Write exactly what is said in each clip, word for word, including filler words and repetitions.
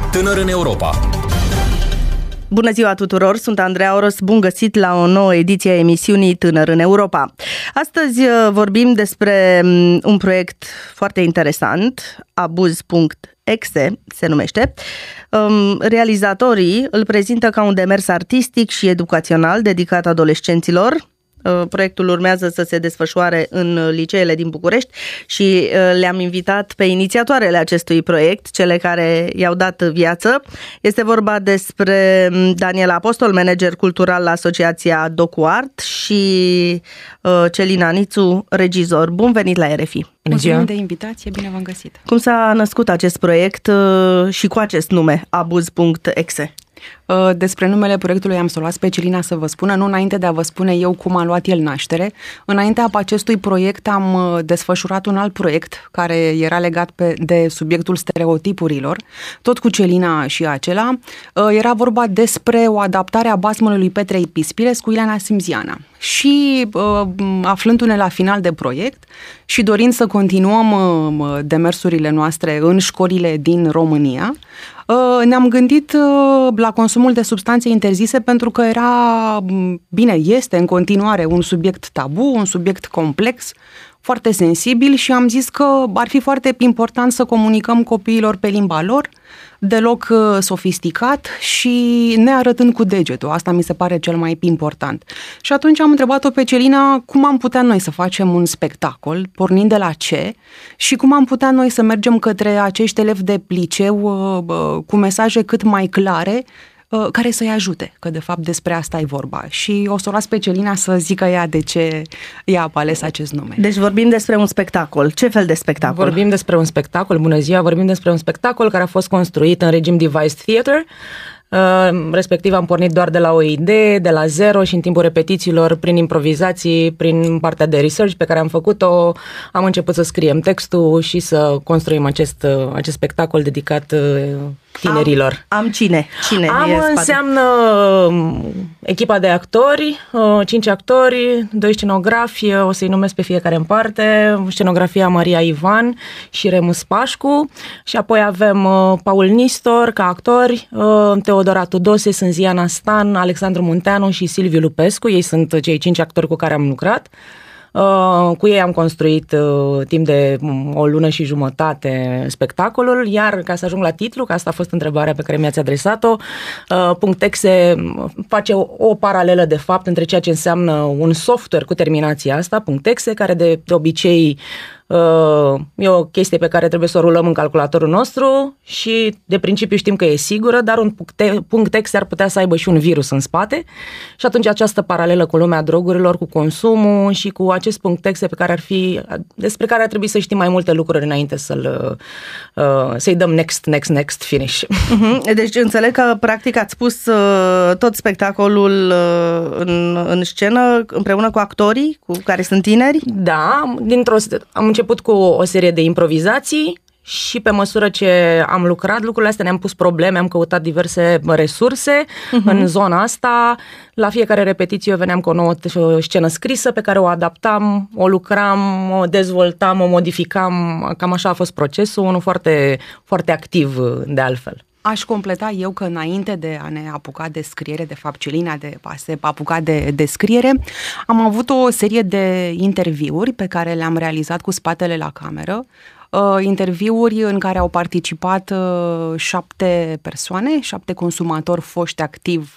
Tânăr în Europa. Bună ziua tuturor, sunt Andreea Oros, bun găsit la o nouă ediție a emisiunii Tânăr în Europa. Astăzi vorbim despre un proiect foarte interesant, abuz punct exe se numește. Realizatorii îl prezintă ca un demers artistic și educațional dedicat adolescenților. Proiectul urmează să se desfășoare în liceele din București și le-am invitat pe inițiatoarele acestui proiect, cele care i-au dat viață. Este vorba despre Daniela Apostol, manager cultural la Asociația DocuArt, și Celina Nițu, regizor. Bun venit la R F I! Mulțumim de invitație, bine v-am găsit! Cum s-a născut acest proiect și cu acest nume, abuz punct exe? Despre numele proiectului am să o las pe Celina să vă spună, nu înainte de a vă spune eu cum a luat el naștere. Înaintea acestui proiect am desfășurat un alt proiect care era legat pe, de subiectul stereotipurilor, tot cu Celina și acela. Era vorba despre o adaptare a basmului lui Petrei Pispiles cu Ileana Simziana. Și aflându-ne la final de proiect și dorind să continuăm demersurile noastre în școlile din România, ne-am gândit la consumul de substanțe interzise pentru că era, bine, este în continuare un subiect tabu, un subiect complex, foarte sensibil, și am zis că ar fi foarte important să comunicăm copiilor pe limba lor, deloc sofisticat și nearătând cu degetul. Asta mi se pare cel mai important. Și atunci am întrebat-o pe Celina cum am putea noi să facem un spectacol, pornind de la ce, și cum am putea noi să mergem către acești elevi de liceu cu mesaje cât mai clare, care să-i ajute, că de fapt despre asta e vorba. Și o să o las pe Celina să zică ea de ce ea a ales acest nume. Deci vorbim despre un spectacol. Ce fel de spectacol? Vorbim despre un spectacol, bună ziua, vorbim despre un spectacol care a fost construit în regim device theater. Uh, respectiv am pornit doar de la o idee, de la zero, și în timpul repetițiilor, prin improvizații, prin partea de research pe care am făcut-o, am început să scriem textul și să construim acest, acest spectacol dedicat tinerilor. Am, am cine? Cine am e înseamnă echipa de actori, cinci actori, doi scenografi, o să-i numesc pe fiecare în parte, scenografia Maria Ivan și Remus Pașcu, și apoi avem Paul Nistor ca actori, Teodora Tudose, Sânziana Stan, Alexandru Munteanu și Silviu Lupescu. Ei sunt cei cinci actori cu care am lucrat. Uh, cu ei am construit uh, timp de o lună și jumătate spectacolul, iar ca să ajung la titlu, că asta a fost întrebarea pe care mi-ați adresat-o, uh, punct exe face o, o paralelă de fapt între ceea ce înseamnă un software cu terminația asta, punct exe, care de, de obicei Uh, e o chestie pe care trebuie să o rulăm în calculatorul nostru și de principiu știm că e sigură, dar un punct exe ar putea să aibă și un virus în spate, și atunci această paralelă cu lumea drogurilor, cu consumul și cu acest punct exe pe care ar fi, despre care ar trebui să știm mai multe lucruri înainte să-l, uh, să-i dăm next, next, next, finish. Uh-huh. Deci înțeleg că practic ați pus uh, tot spectacolul uh, în, în scenă împreună cu actorii cu care sunt tineri? Da, dintr-o am început cu o serie de improvizații și pe măsură ce am lucrat lucrurile astea ne-am pus probleme, am căutat diverse resurse uh-huh. în zona asta. La fiecare repetiție veneam cu o nouă scenă scrisă pe care o adaptam, o lucram, o dezvoltam, o modificam. Cam așa a fost procesul, unul foarte, foarte activ de altfel. Aș completa eu că înainte de a ne apuca de scriere, de fapt Celina de a se apuca de, de scriere, am avut o serie de interviuri pe care le-am realizat cu spatele la cameră, uh, interviuri în care au participat uh, șapte persoane, șapte consumatori foști activi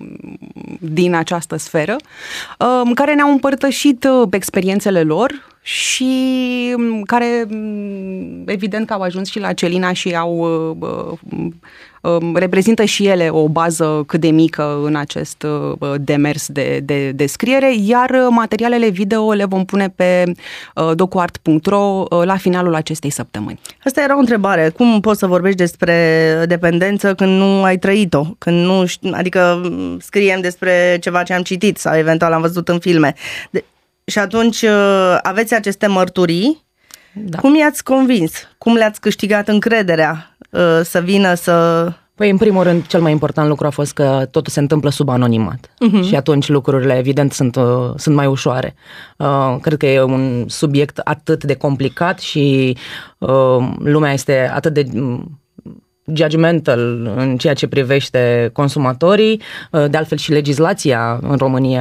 din această sferă, uh, care ne-au împărtășit uh, experiențele lor și care, evident, că au ajuns și la Celina și au uh, uh, reprezintă și ele o bază cât de mică în acest uh, demers de, de, de scriere, iar materialele video le vom pune pe uh, docuart punct ro uh, la finalul acestei săptămâni. Asta era o întrebare. Cum poți să vorbești despre dependență când nu ai trăit-o? Când nu, adică scriem despre ceva ce am citit sau eventual am văzut în filme. De- Și atunci aveți aceste mărturii. Da. Cum i-ați convins? Cum le-ați câștigat încrederea să vină să... Păi, în primul rând, cel mai important lucru a fost că totul se întâmplă sub anonimat. Uh-huh. Și atunci lucrurile, evident, sunt, uh, sunt mai ușoare. Uh, cred că e un subiect atât de complicat și uh, lumea este atât de... judgmental în ceea ce privește consumatorii, de altfel și legislația în România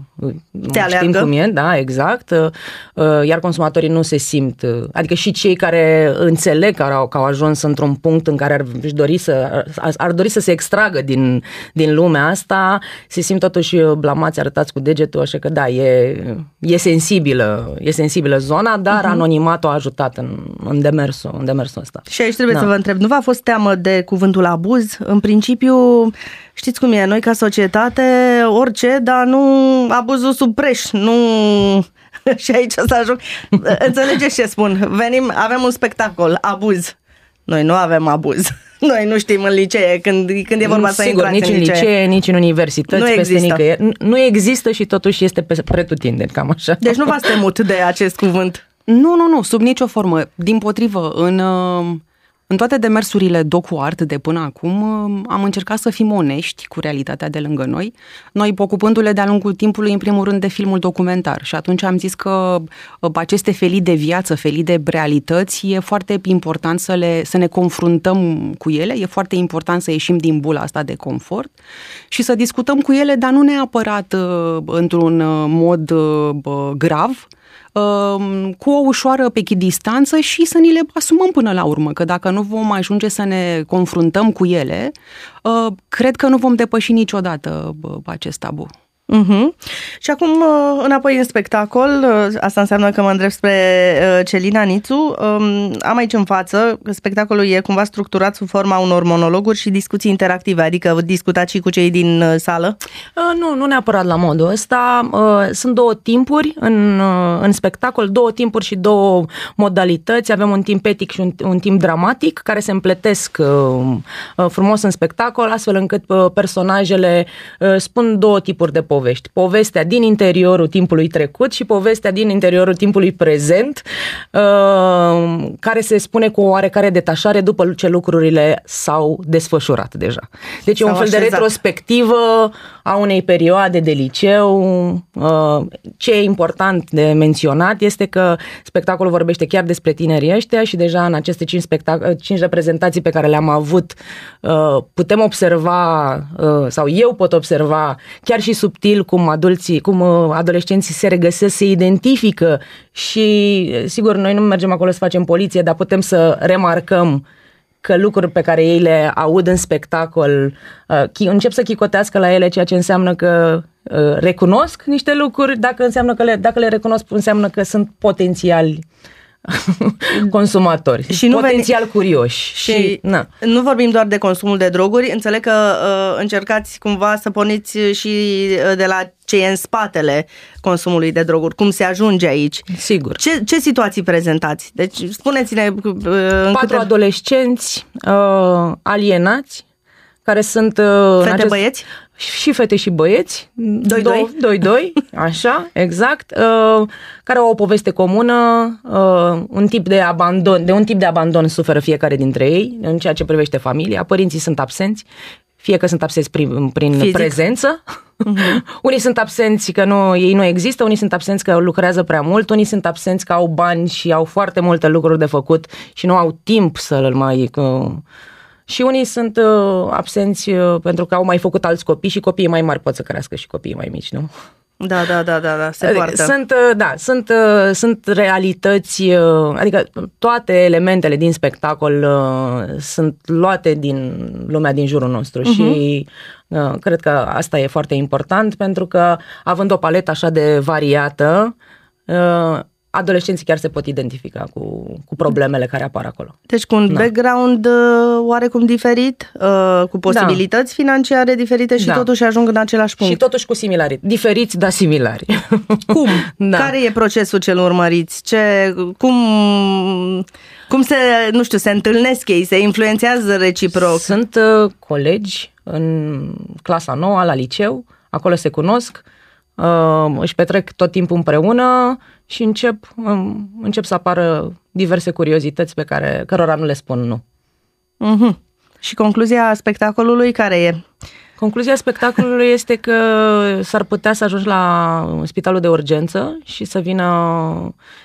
te știm cum e, da, exact, iar consumatorii nu se simt, adică și cei care înțeleg că au, că au ajuns într-un punct în care ar dori să, ar dori să se extragă din, din lumea asta, se simt totuși blamați, arătați cu degetul, așa că da, e, e sensibilă, e sensibilă zona, dar uh-huh. anonimatul a ajutat în, în, demersul, în demersul ăsta. Și aici trebuie da. să vă întreb, nu v-a fost teamă de cuvântul abuz? În principiu, știți cum e, noi ca societate, orice, dar nu abuzul sub preș, nu... Și aici să ajung. Înțelegeți ce spun? Venim, avem un spectacol, abuz. Noi nu avem abuz. Noi nu știm în licee, când, când e vorba să Sigur, intrați nici în licee. licee, nici în universități, nu peste există. nicăieri. Nu există și totuși este pe pretutindeni, cam așa. Deci nu v-ați temut de acest cuvânt? Nu, nu, nu, sub nicio formă. Dimpotrivă, în... În toate demersurile DocuArt de până acum am încercat să fim onești cu realitatea de lângă noi, noi ocupându-le de-a lungul timpului în primul rând de filmul documentar și atunci am zis că aceste felii de viață, felii de realități, e foarte important să, le, să ne confruntăm cu ele, e foarte important să ieșim din bula asta de confort și să discutăm cu ele, dar nu neapărat într-un mod grav, cu o ușoară echidistanță și să ni le asumăm până la urmă, că dacă nu vom ajunge să ne confruntăm cu ele, cred că nu vom depăși niciodată acest tabu. Uh-huh. Și acum înapoi în spectacol, asta înseamnă că mă îndrept spre Celina Nițu. Am aici în față, spectacolul e cumva structurat sub forma unor monologuri și discuții interactive, adică discutați și cu cei din sală? Nu, nu neapărat la modul ăsta. Sunt două timpuri în, în spectacol, două timpuri și două modalități. Avem un timp epic și un, un timp dramatic care se împletesc frumos în spectacol, astfel încât personajele spun două tipuri de povesti. Povești. Povestea din interiorul timpului trecut și povestea din interiorul timpului prezent, care se spune cu o oarecare detașare după ce lucrurile s-au desfășurat deja. Deci s-au e un fel așezat. De retrospectivă a unei perioade de liceu. Ce e important de menționat este că spectacolul vorbește chiar despre tinerii ăștia și deja în aceste cinci, spectac- cinci reprezentații pe care le-am avut putem observa, sau eu pot observa chiar și subtil cum adulții, cum adolescenții se regăsesc, se identifică și, sigur, noi nu mergem acolo să facem poliție, dar putem să remarcăm că lucruri pe care ei le aud în spectacol încep să chicotească la ele, ceea ce înseamnă că recunosc niște lucruri, dacă, înseamnă că le, dacă le recunosc, înseamnă că sunt potențiali consumatori, și nu potențial veni... curioși. Și, și na. Nu vorbim doar de consumul de droguri, înțeleg că uh, încercați cumva să porniți și de la ce e în spatele consumului de droguri, cum se ajunge aici. Sigur. Ce, ce situații prezentați? Deci spuneți-ne... Uh, Patru câte... adolescenți uh, alienați, care sunt... Uh, Fete, acest... băieți? Și fete și băieți, doi doi, doi doi, așa, exact, uh, care au o poveste comună, uh, un tip de abandon, de un tip de abandon suferă fiecare dintre ei în ceea ce privește familia. Părinții sunt absenți, fie că sunt absenți prin, prin prezență, uh-huh. Unii sunt absenți că nu, ei nu există, unii sunt absenți că lucrează prea mult, unii sunt absenți că au bani și au foarte multe lucruri de făcut și nu au timp să-l mai... Uh, Și unii sunt uh, absenți uh, pentru că au mai făcut alți copii și copiii mai mari pot să crească și copiii mai mici, nu? Da, da, da, da, da, se poartă. Sunt, uh, da, sunt, uh, sunt realități, uh, adică toate elementele din spectacol uh, sunt luate din lumea din jurul nostru uh-huh. și uh, cred că asta e foarte important pentru că având o paletă așa de variată, uh, adolescenții chiar se pot identifica cu, cu problemele care apar acolo. Deci cu un da. background uh, oarecum diferit, uh, cu posibilități da. financiare diferite și da. totuși ajung în același punct. Și totuși cu similari. Diferiți, dar similari. Cum? Da. Care e procesul ce-l urmăriți? Ce, cum, cum se, nu știu, se întâlnesc ei, se influențează reciproc? Sunt uh, colegi în clasa nouă la liceu, acolo se cunosc, uh, își petrec tot timpul împreună și încep, încep să apară diverse curiozități pe care, cărora nu le spun nu. Uh-huh. Și concluzia spectacolului care e? Concluzia spectacolului este că s-ar putea să ajungi la spitalul de urgență și să vină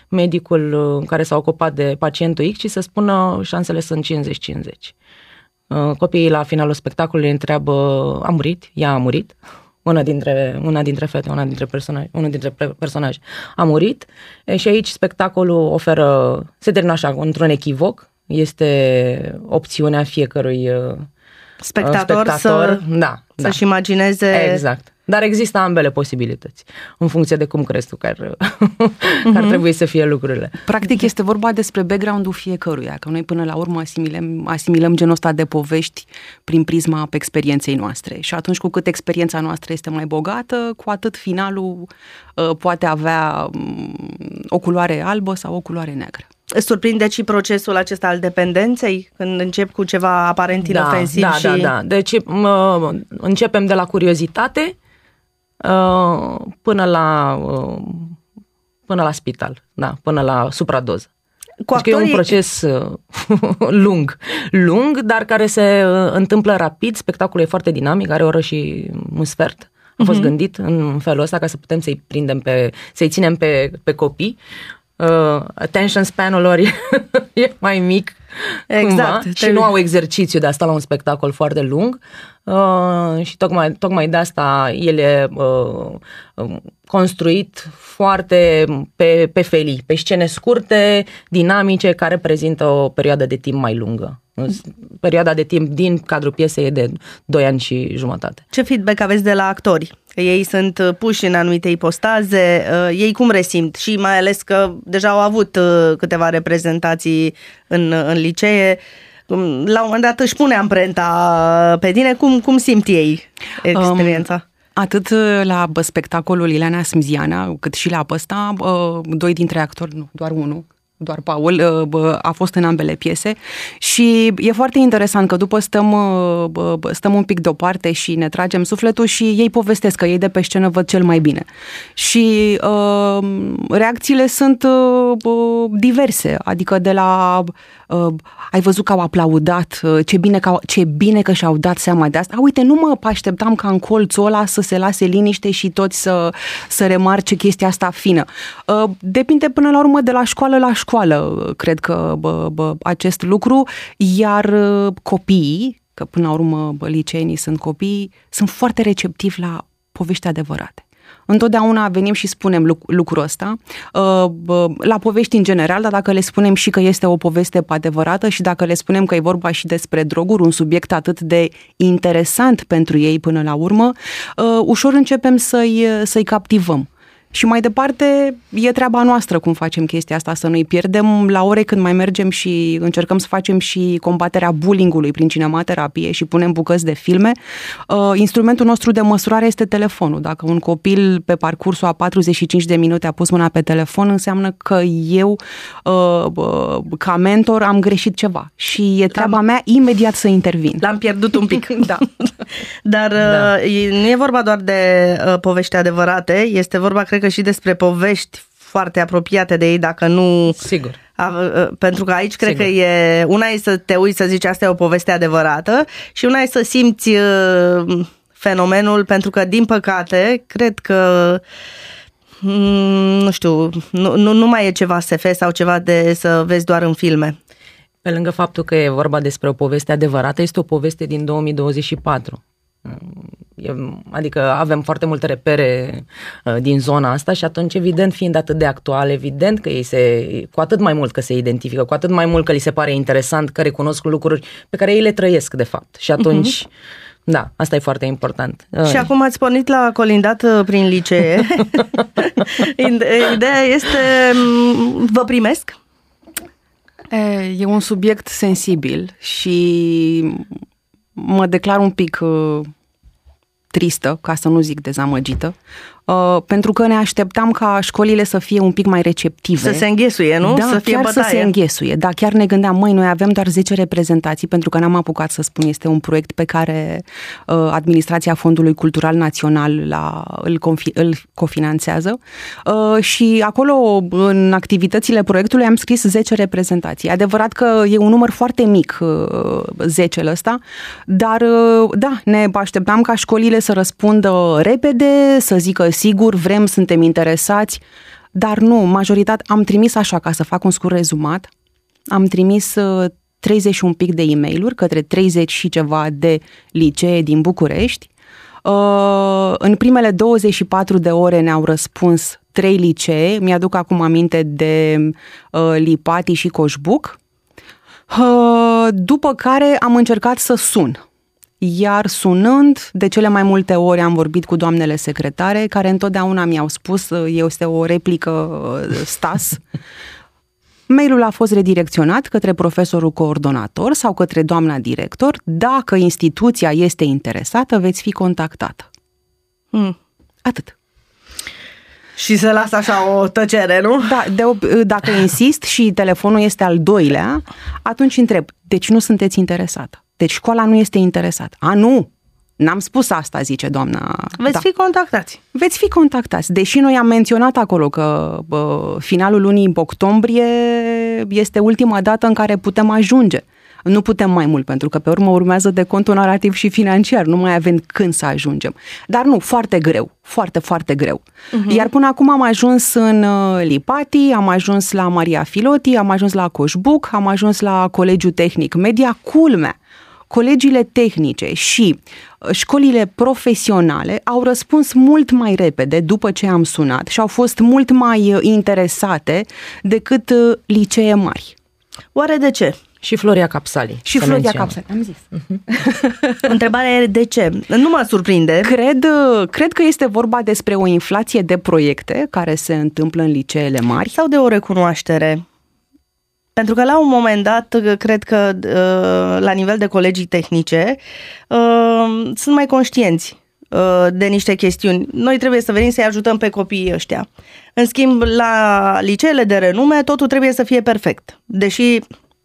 medicul care s-a ocupat de pacientul X și să spună șansele sunt cincizeci cincizeci. Copiii la finalul spectacolului întreabă, a murit? Ea a murit? Una dintre, una dintre fete, una dintre personaje, unul dintre personaje a murit. E, și aici spectacolul oferă, se termină așa, într-un echivoc. Este opțiunea fiecărui spectator, spectator să, da, să-și da. imagineze... Exact. Dar există ambele posibilități, în funcție de cum crezi tu că ar, uh-huh. ar trebui să fie lucrurile. Practic este vorba despre background-ul fiecăruia, că noi până la urmă asimilăm, asimilăm genul ăsta de povești prin prisma experienței noastre. Și atunci cu cât experiența noastră este mai bogată, cu atât finalul uh, poate avea um, o culoare albă sau o culoare neagră. Surprinde și procesul acesta al dependenței, când încep cu ceva aparent da, inofensiv? Da, și... da, da. Deci uh, începem de la curiozitate uh, până la uh, până la spital, da, până la supradoză. Cu deci actorii... e un proces uh, lung, lung, dar care se uh, întâmplă rapid. Spectacolul e foarte dinamic, are o oră și un sfert. A fost uh-huh. gândit în felul ăsta ca să putem să-i prindem pe, să-i ținem pe, pe copii. Uh, attention span-ul lor e, e mai mic, exact, cumva, și nu au exercițiu de a sta la un spectacol foarte lung uh, și tocmai, tocmai de asta el e uh, construit foarte pe, pe felii, pe scene scurte, dinamice, care prezintă o perioadă de timp mai lungă. Perioada de timp din cadrul piesei e de doi ani și jumătate. Ce feedback aveți de la actori? Că ei sunt puși în anumite ipostaze, ei cum resimt? Și mai ales că deja au avut câteva reprezentații în, în licee, la un moment dat își pune amprenta pe tine, cum, cum simt ei experiența? Um. Atât la spectacolul Ileana Smziana, cât și la ăsta, doi dintre actori, nu, doar unul, doar Paul, a fost în ambele piese și e foarte interesant că după stăm, stăm un pic deoparte și ne tragem sufletul și ei povestesc că ei de pe scenă văd cel mai bine. Și uh, reacțiile sunt uh, diverse, adică de la uh, ai văzut că au aplaudat, ce bine că, ce bine că și-au dat seama de asta. A, uite, nu mă așteptam ca în colțul ăla să se lase liniște și toți să, să remarce chestia asta fină. Uh, depinde până la urmă de la școală la școală, cred că bă, bă, acest lucru, iar copiii, că până la urmă bă, liceenii sunt copii, sunt foarte receptivi la povești adevărate. Întotdeauna venim și spunem lucrul ăsta, la povești în general, dar dacă le spunem și că este o poveste adevărată și dacă le spunem că e vorba și despre droguri, un subiect atât de interesant pentru ei până la urmă, ușor începem să-i, să-i captivăm. Și mai departe, e treaba noastră cum facem chestia asta, să nu-i pierdem la ore când mai mergem și încercăm să facem și combaterea bullying-ului prin cinematerapie și punem bucăți de filme. Uh, instrumentul nostru de măsurare este telefonul. Dacă un copil pe parcursul a patruzeci și cinci de minute a pus mâna pe telefon, înseamnă că eu, uh, uh, ca mentor, am greșit ceva. Și e treaba mea imediat să intervin. L-am pierdut un pic. Da. Dar da. Uh, nu e vorba doar de uh, povești adevărate, este vorba, cred că și despre povești foarte apropiate de ei, dacă nu... Sigur. A, pentru că aici cred Sigur. că e... Una e să te uiți să zici asta e o poveste adevărată și una e să simți uh, fenomenul, pentru că, din păcate, cred că nu știu, nu, nu, nu mai e ceva S F sau ceva de să vezi doar în filme. Pe lângă faptul că e vorba despre o poveste adevărată, este o poveste din două mii douăzeci și patru. Adică avem foarte multe repere uh, din zona asta și atunci, evident, fiind atât de actual, evident că ei se, cu atât mai mult că se identifică, cu atât mai mult că li se pare interesant, că recunosc lucruri pe care ei le trăiesc, de fapt. Și atunci, uh-huh. da, asta e foarte important. Uh. Și acum ați pornit la colindat prin licee. Ideea este, vă primesc? E un subiect sensibil și mă declar un pic uh, tristă, ca să nu zic dezamăgită, uh, pentru că ne așteptam ca școlile să fie un pic mai receptive. Să se înghesuie, nu? Da, să fie chiar bătaie. Să se înghesuie. Da, chiar ne gândeam, măi, noi avem doar zece reprezentații, pentru că n-am apucat să spun, este un proiect pe care uh, Administrația Fondului Cultural Național la, îl, confi, îl cofinanțează uh, și acolo, în activitățile proiectului, am scris zece reprezentații. Adevărat că e un număr foarte mic, uh, zece ăsta, dar uh, da, ne așteptam ca școlile să răspundă repede, să zică sigur, vrem, suntem interesați, dar nu, majoritatea, am trimis așa, ca să fac un scurt rezumat, am trimis treizeci și un pic de e-mail-uri către treizeci și ceva de licee din București. În primele douăzeci și patru de ore ne-au răspuns trei licee, mi-aduc acum aminte de Lipati și Coșbuc, după care am încercat să sun. Iar sunând, de cele mai multe ori am vorbit cu doamnele secretare, care întotdeauna mi-au spus, este o replică Stas, mailul a fost redirecționat către profesorul coordonator sau către doamna director. Dacă instituția este interesată, veți fi contactată. Hmm. Atât. Și se lasă așa o tăcere, nu? Da, de, dacă insist și telefonul este al doilea, atunci întreb, deci nu sunteți interesată? Deci școala nu este interesată? A, nu! N-am spus asta, zice doamna. Veți da. fi contactați. Veți fi contactați. Deși noi am menționat acolo că bă, finalul lunii octombrie este ultima dată în care putem ajunge. Nu putem mai mult, pentru că pe urmă urmează de contul narrativ și financiar. Nu mai avem când să ajungem. Dar nu, foarte greu. Foarte, foarte greu. Uh-huh. Iar până acum am ajuns în Lipati, am ajuns la Maria Filoti, am ajuns la Coșbuc, am ajuns la Colegiul Tehnic Media. Culmea, colegiile tehnice și școlile profesionale au răspuns mult mai repede după ce am sunat și au fost mult mai interesate decât licee mari. Oare de ce? Și Floria Capsali. Și Floria Capsali, am zis. Uh-huh. Întrebarea e de ce? Nu mă surprinde. Cred, cred că este vorba despre o inflație de proiecte care se întâmplă în liceele mari. Sau de o recunoaștere? Pentru că la un moment dat, cred că la nivel de colegii tehnice sunt mai conștienți de niște chestiuni. Noi trebuie să venim să-i ajutăm pe copiii ăștia. În schimb, la liceele de renume, totul trebuie să fie perfect. Deși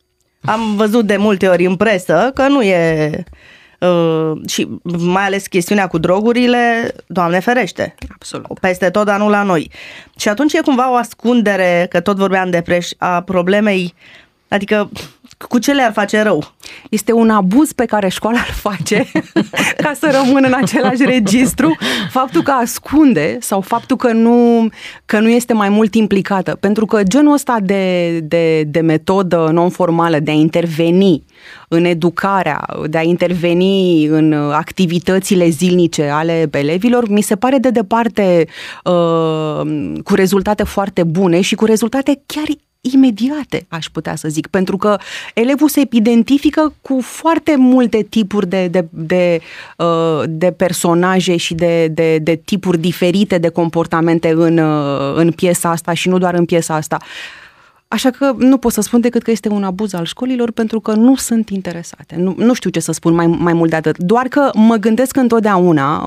am văzut de multe ori în presă că nu e... Uh, și mai ales chestiunea cu drogurile, Doamne ferește, absolut, peste tot, dar nu la noi. Și atunci e cumva o ascundere, că tot vorbeam de preș, a problemei, adică cu ce le-ar face rău? Este un abuz pe care școala îl face ca să rămână în același registru, faptul că ascunde sau faptul că nu, că nu este mai mult implicată. Pentru că genul ăsta de, de, de metodă non-formală de a interveni în educarea, de a interveni în activitățile zilnice ale elevilor, mi se pare de departe uh, cu rezultate foarte bune și cu rezultate chiar imediate, aș putea să zic, pentru că elevul se identifică cu foarte multe tipuri de, de, de, de personaje și de, de, de tipuri diferite de comportamente în, în piesa asta și nu doar în piesa asta. Așa că nu pot să spun decât că este un abuz al școlilor pentru că nu sunt interesate. Nu, nu știu ce să spun mai, mai mult de atât. Doar că mă gândesc întotdeauna,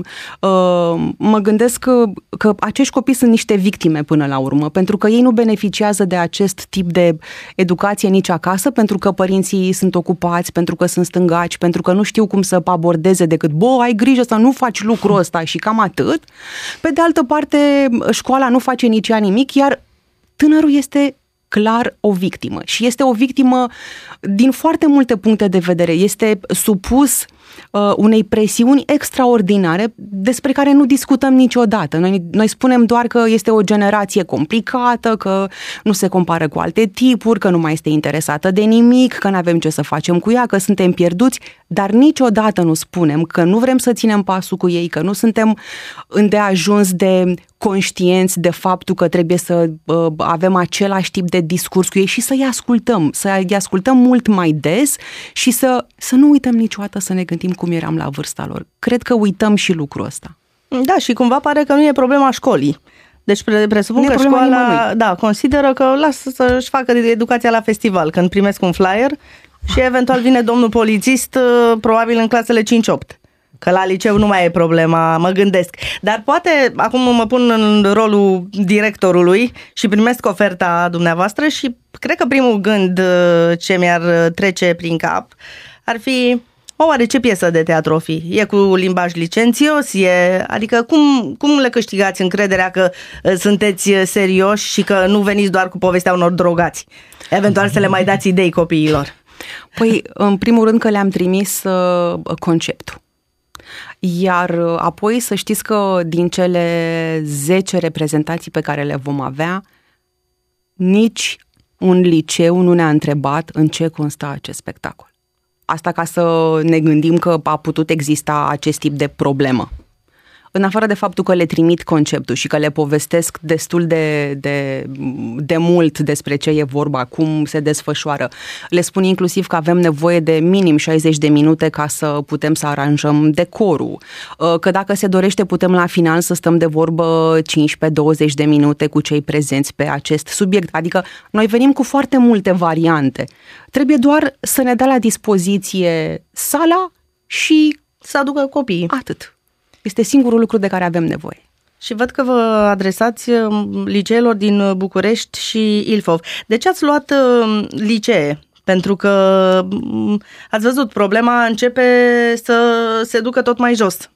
mă gândesc că, că acești copii sunt niște victime până la urmă, pentru că ei nu beneficiază de acest tip de educație nici acasă, pentru că părinții sunt ocupați, pentru că sunt stângaci, pentru că nu știu cum să abordeze decât, bă, ai grijă să nu faci lucrul ăsta și cam atât. Pe de altă parte, școala nu face nici ea nimic, iar tânărul este clar o victimă și este o victimă din foarte multe puncte de vedere. Este supus uh, unei presiuni extraordinare despre care nu discutăm niciodată. Noi, noi spunem doar că este o generație complicată, că nu se compară cu alte tipuri, că nu mai este interesată de nimic, că nu avem ce să facem cu ea, că suntem pierduți, dar niciodată nu spunem că nu vrem să ținem pasul cu ei, că nu suntem îndeajuns de conștienți de faptul că trebuie să uh, avem același tip de discurs cu ei și să-i ascultăm, să-i ascultăm mult mai des și să, să nu uităm niciodată să ne gândim cum eram la vârsta lor. Cred că uităm și lucrul ăsta. Da, și cumva pare că nu e problema școlii. Deci presupun că școala da, consideră că lasă să-și facă educația la festival, când primesc un flyer și eventual vine domnul polițist, probabil în clasele cinci opt. Că la liceu nu mai e problema, mă gândesc. Dar poate, acum mă pun în rolul directorului și primesc oferta dumneavoastră și cred că primul gând ce mi-ar trece prin cap ar fi, oare ce piesă de teatru o fi? E cu limbaj licențios? E, adică cum, cum le câștigați încrederea că sunteți serioși și că nu veniți doar cu povestea unor drogați? Eventual să le mai dați idei copiilor. Păi, în primul rând că le-am trimis uh, conceptul. Iar apoi să știți că din cele zece reprezentații pe care le vom avea, nici un liceu nu ne-a întrebat în ce constă acest spectacol. Asta ca să ne gândim că a putut exista acest tip de problemă. În afară de faptul că le trimit conceptul și că le povestesc destul de, de, de mult despre ce e vorba, cum se desfășoară, le spun inclusiv că avem nevoie de minim șaizeci de minute ca să putem să aranjăm decorul, că dacă se dorește putem la final să stăm de vorbă cincisprezece douăzeci de minute cu cei prezenți pe acest subiect. Adică noi venim cu foarte multe variante. Trebuie doar să ne dea la dispoziție sala și să aducă copiii. Atât. Este singurul lucru de care avem nevoie. Și văd că vă adresați liceelor din București și Ilfov. De ce ați luat licee? Pentru că ați văzut, problema începe să se ducă tot mai jos.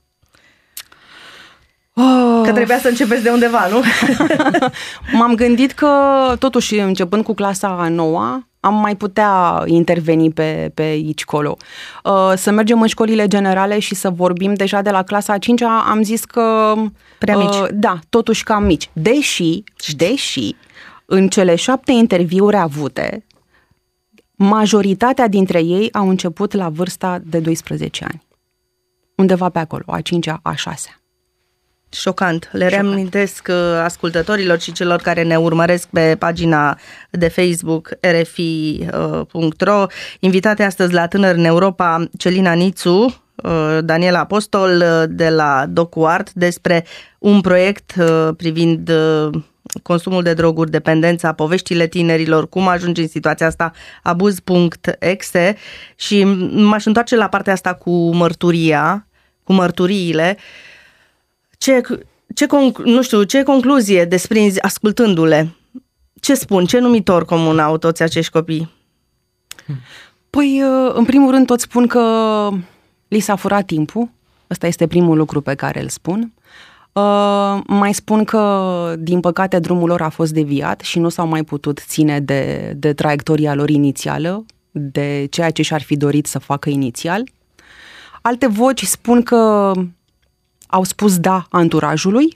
Oh. Că trebuia să începeți de undeva, nu? M-am gândit că, totuși, începând cu clasa a noua, am mai putea interveni pe, pe aici, colo. Să mergem în școlile generale și să vorbim deja de la clasa a cincea, am zis că... Prea mici. Da, totuși cam mici. Deși, deși, în cele șapte interviuri avute, majoritatea dintre ei au început la vârsta de doisprezece ani. Undeva pe acolo, a cincea, a șasea. Șocant. Le reamintesc ascultătorilor și celor care ne urmăresc pe pagina de Facebook r f i punct r o. Invitate astăzi la Tânări în Europa, Celina Nițu, Daniela Apostol de la DocuArt, despre un proiect privind consumul de droguri, dependența, poveștile tinerilor, cum ajungi în situația asta, abuz punct e x e. Și m-aș întoarce la partea asta cu mărturia, cu mărturiile. Ce, ce, nu știu, ce concluzie desprinzi ascultându-le? Ce spun? Ce numitor comun au toți acești copii? Păi, în primul rând, toți spun că li s-a furat timpul. Ăsta este primul lucru pe care îl spun. Uh, mai spun că, din păcate, drumul lor a fost deviat și nu s-au mai putut ține de, de traiectoria lor inițială, de ceea ce și-ar fi dorit să facă inițial. Alte voci spun că au spus da anturajului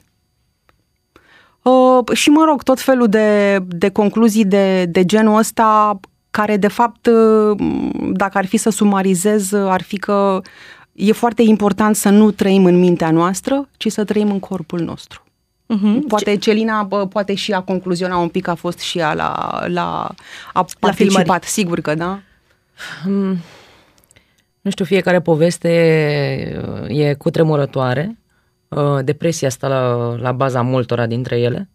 uh, și, mă rog, tot felul de, de concluzii de, de genul ăsta, care, de fapt, dacă ar fi să sumarizez, ar fi că e foarte important să nu trăim în mintea noastră, ci să trăim în corpul nostru. Uh-huh. Poate Celina, poate și a concluzionat un pic, a fost și ea la, la a participat, filmări. Sigur că da. Hmm. Nu știu, fiecare poveste e cutremurătoare. Depresia stă la, la baza multora dintre ele.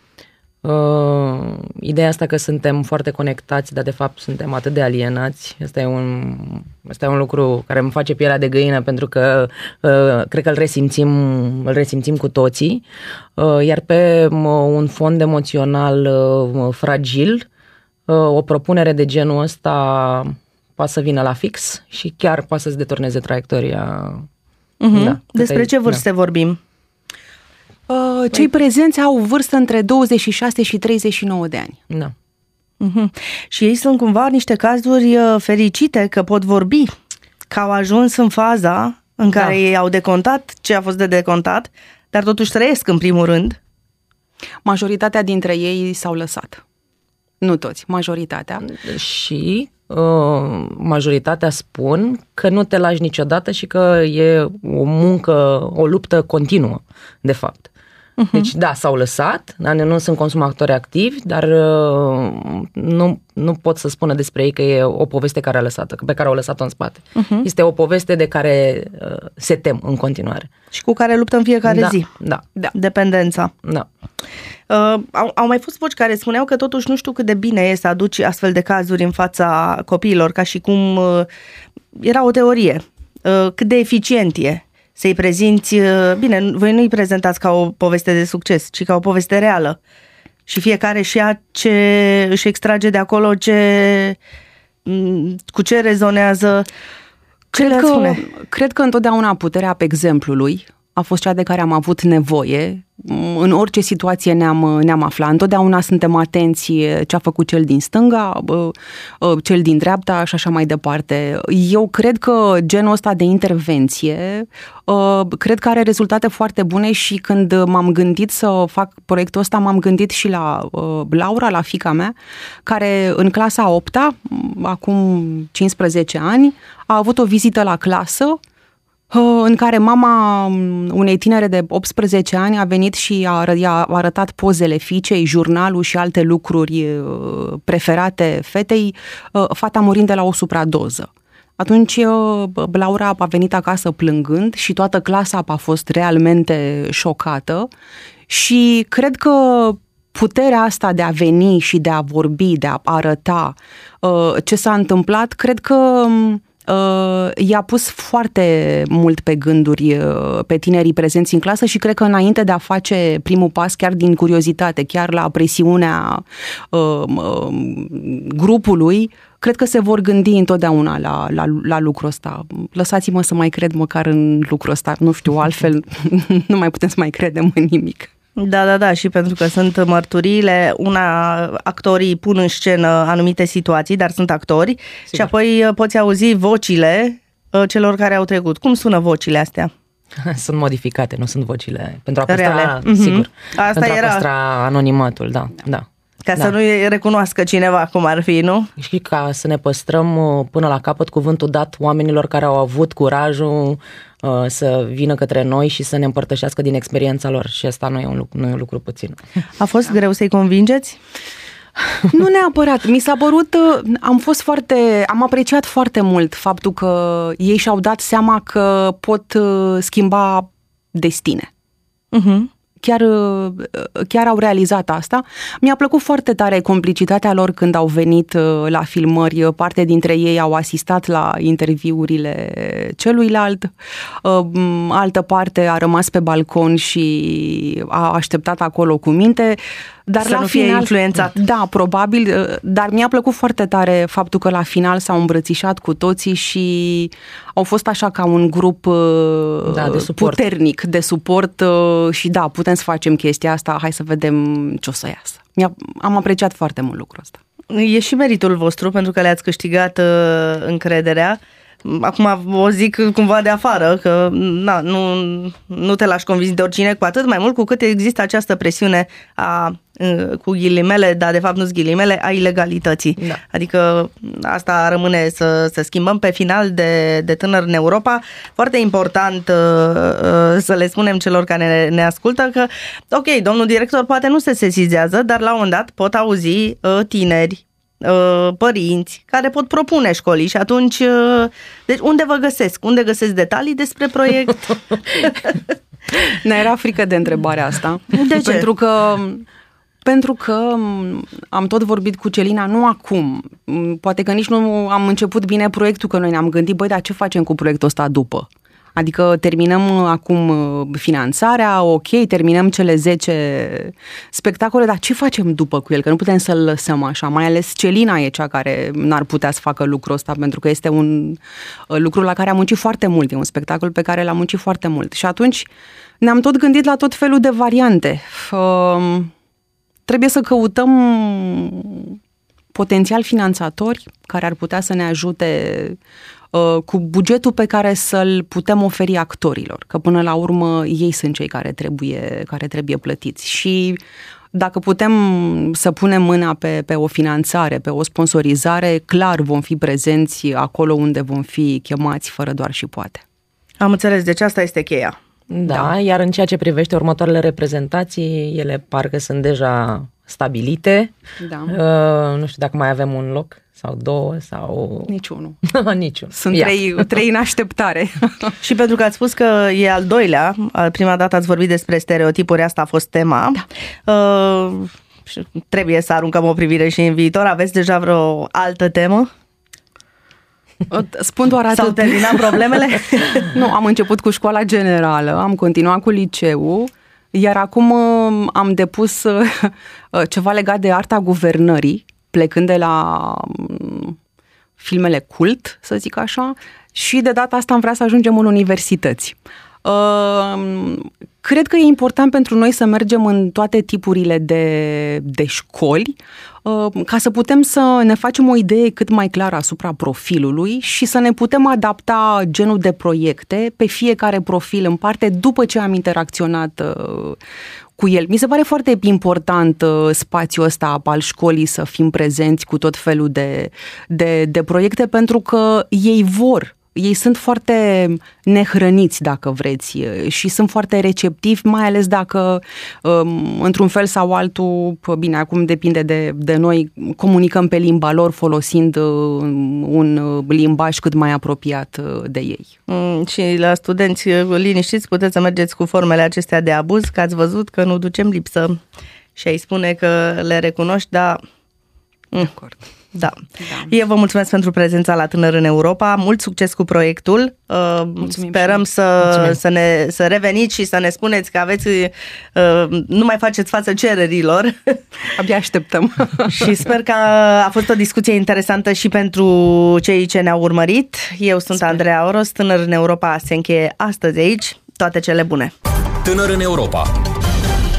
Uh, ideea asta că suntem foarte conectați, dar de fapt suntem atât de alienați, asta e un, asta e un lucru care îmi face pielea de găină, pentru că uh, cred că îl resimțim, îl resimțim cu toții, uh, iar pe uh, un fond emoțional uh, fragil, uh, o propunere de genul ăsta poate să vină la fix și chiar poate să-ți deturneze traiectoria. Uh-huh. Da, despre ce vârste da. vorbim? Uh, cei prezenți au vârstă între douăzeci și șase și treizeci și nouă de ani. Da. Uh-huh. Și ei sunt cumva niște cazuri fericite că pot vorbi, că au ajuns în faza în care da. ei au decontat ce a fost de decontat, dar totuși trăiesc în primul rând. Majoritatea dintre ei s-au lăsat. Nu toți, majoritatea. Și uh, majoritatea spun că nu te lași niciodată și că e o muncă, o luptă continuă, de fapt. Uh-huh. Deci, da, s-au lăsat, nu sunt consumatori activi, dar uh, nu, nu pot să spună despre ei că e o poveste care a lăsat, pe care au lăsat-o în spate. Uh-huh. Este o poveste de care uh, se tem în continuare. Și cu care luptă în fiecare da, zi. Da, da. Dependența. Da. Uh, au, au mai fost voci care spuneau că totuși nu știu cât de bine e să aduci astfel de cazuri în fața copiilor, ca și cum uh, era o teorie. Uh, cât de eficient e să-i prezinți, bine, voi nu-i prezentați ca o poveste de succes, ci ca o poveste reală. Și fiecare și ia ce își extrage de acolo, ce, cu ce rezonează. Cred că, cred că întotdeauna puterea pe exemplului a fost cea de care am avut nevoie. În orice situație ne-am, ne-am aflat. Întotdeauna suntem atenți ce a făcut cel din stânga, cel din dreapta și așa mai departe. Eu cred că genul ăsta de intervenție cred că are rezultate foarte bune și când m-am gândit să fac proiectul ăsta, m-am gândit și la Laura, la fiica mea, care în clasa a opta, acum cincisprezece ani, a avut o vizită la clasă în care mama unei tinere de optsprezece ani a venit și a, i-a arătat pozele fiicei, jurnalul și alte lucruri preferate fetei, fata murind de la o supradoză. Atunci Laura a venit acasă plângând și toată clasa a fost realmente șocată și cred că puterea asta de a veni și de a vorbi, de a arăta ce s-a întâmplat, cred că i-a pus foarte mult pe gânduri pe tinerii prezenți în clasă și cred că înainte de a face primul pas, chiar din curiozitate, chiar la presiunea uh, uh, grupului, cred că se vor gândi întotdeauna la, la, la lucrul ăsta. Lăsați-mă să mai cred măcar în lucrul ăsta, nu știu, altfel nu mai putem să mai credem în nimic. Da, da, da, și pentru că sunt mărturiile, una, actorii pun în scenă anumite situații, dar sunt actori. Sigur. Și apoi poți auzi vocile celor care au trecut. Cum sună vocile astea? Sunt modificate, nu sunt vocile pentru a păstra, reale. Sigur, Asta pentru era... a păstra anonimatul, da, da. Ca da. să nu recunoască cineva cum ar fi, nu? Și ca să ne păstrăm până la capăt cuvântul dat oamenilor care au avut curajul uh, să vină către noi și să ne împărtășească din experiența lor. Și asta nu e un lucru, nu e un lucru puțin. A fost da. greu să-i convingeți? Nu neapărat. Mi s-a părut, am fost foarte, am apreciat foarte mult faptul că ei și-au dat seama că pot schimba destine. Uh-huh. Chiar, chiar au realizat asta. Mi-a plăcut foarte tare complicitatea lor când au venit la filmări. Parte dintre ei au asistat la interviurile celuilalt. Altă parte a rămas pe balcon și a așteptat acolo cu minte. Dar să la nu final, fie influențat. Da, probabil, dar mi-a plăcut foarte tare faptul că la final s-au îmbrățișat cu toții și au fost așa ca un grup da, de suport. puternic de suport și da, putem să facem chestia asta, hai să vedem ce o să iasă. Mi-a, am apreciat foarte mult lucrul ăsta. E și meritul vostru pentru că le-ați câștigat uh, încrederea. Acum o zic cumva de afară, că na, nu, nu te lași convins de oricine, cu atât mai mult cu cât există această presiune a, cu ghilimele, dar de fapt nu-s ghilimele, a ilegalității. Da. Adică asta rămâne să, să schimbăm pe final de, de tânăr în Europa. Foarte important să le spunem celor care ne, ne ascultă că, ok, domnul director poate nu se sesizează, dar la un moment dat pot auzi tineri, părinți care pot propune școlii și atunci deci unde vă găsesc? Unde găsesc detalii despre proiect? Ne era frică de întrebarea asta. De ce? Pentru că Pentru că am tot vorbit cu Celina, nu acum, poate că nici nu am început bine proiectul, că noi ne-am gândit, băi, dar ce facem cu proiectul ăsta după? Adică terminăm acum finanțarea, ok, terminăm cele zece spectacole, dar ce facem după cu el? Că nu putem să-l lăsăm așa, mai ales Celina e cea care n-ar putea să facă lucrul ăsta, pentru că este un lucru la care am muncit foarte mult, e un spectacol pe care l-am muncit foarte mult. Și atunci ne-am tot gândit la tot felul de variante. Uh, trebuie să căutăm potențial finanțatori care ar putea să ne ajute cu bugetul pe care să-l putem oferi actorilor, că până la urmă ei sunt cei care trebuie, care trebuie plătiți. Și dacă putem să punem mâna pe, pe o finanțare, pe o sponsorizare, clar vom fi prezenți acolo unde vom fi chemați fără doar și poate. Am înțeles, deci asta este cheia. Da, da, iar în ceea ce privește următoarele reprezentații, ele parcă sunt deja stabilite. Da. Uh, nu știu dacă mai avem un loc sau două sau... Niciunul. Niciun. Sunt trei, trei în așteptare. Și pentru că ați spus că e al doilea, prima dată ați vorbit despre stereotipuri, asta a fost tema. Da. Uh, trebuie să aruncăm o privire și în viitor. Aveți deja vreo altă temă? Spun doar atât. S-au terminat problemele? Nu, am început cu școala generală, am continuat cu liceul, iar acum am depus ceva legat de arta guvernării, plecând de la filmele cult, să zic așa, și de data asta am vrea să ajungem în universități. Uh, cred că e important pentru noi să mergem în toate tipurile de, de școli uh, ca să putem să ne facem o idee cât mai clară asupra profilului și să ne putem adapta genul de proiecte pe fiecare profil în parte după ce am interacționat uh, cu el. Mi se pare foarte important uh, spațiul ăsta al școlii să fim prezenți cu tot felul de, de, de proiecte pentru că ei vor Ei sunt foarte nehrăniți, dacă vreți, și sunt foarte receptivi, mai ales dacă, într-un fel sau altul, bine, acum depinde de, de noi, comunicăm pe limba lor folosind un limbaj cât mai apropiat de ei. Mm, și la studenți, liniștiți, puteți să mergeți cu formele acestea de abuz, că ați văzut că nu ducem lipsă și ai spune că le recunoști, dar... De acord. Da. da. Eu vă mulțumesc pentru prezența la Tânăr în Europa. Mult succes cu proiectul. Mulțumim. Sperăm să, să, ne, să reveniți și să ne spuneți că aveți, nu mai faceți față cererilor. Abia așteptăm. Și sper că a fost o discuție interesantă și pentru cei ce ne-au urmărit. Eu sunt sper. Andreea Oros. Tânăr în Europa se încheie astăzi aici. Toate cele bune. Tânăr în Europa,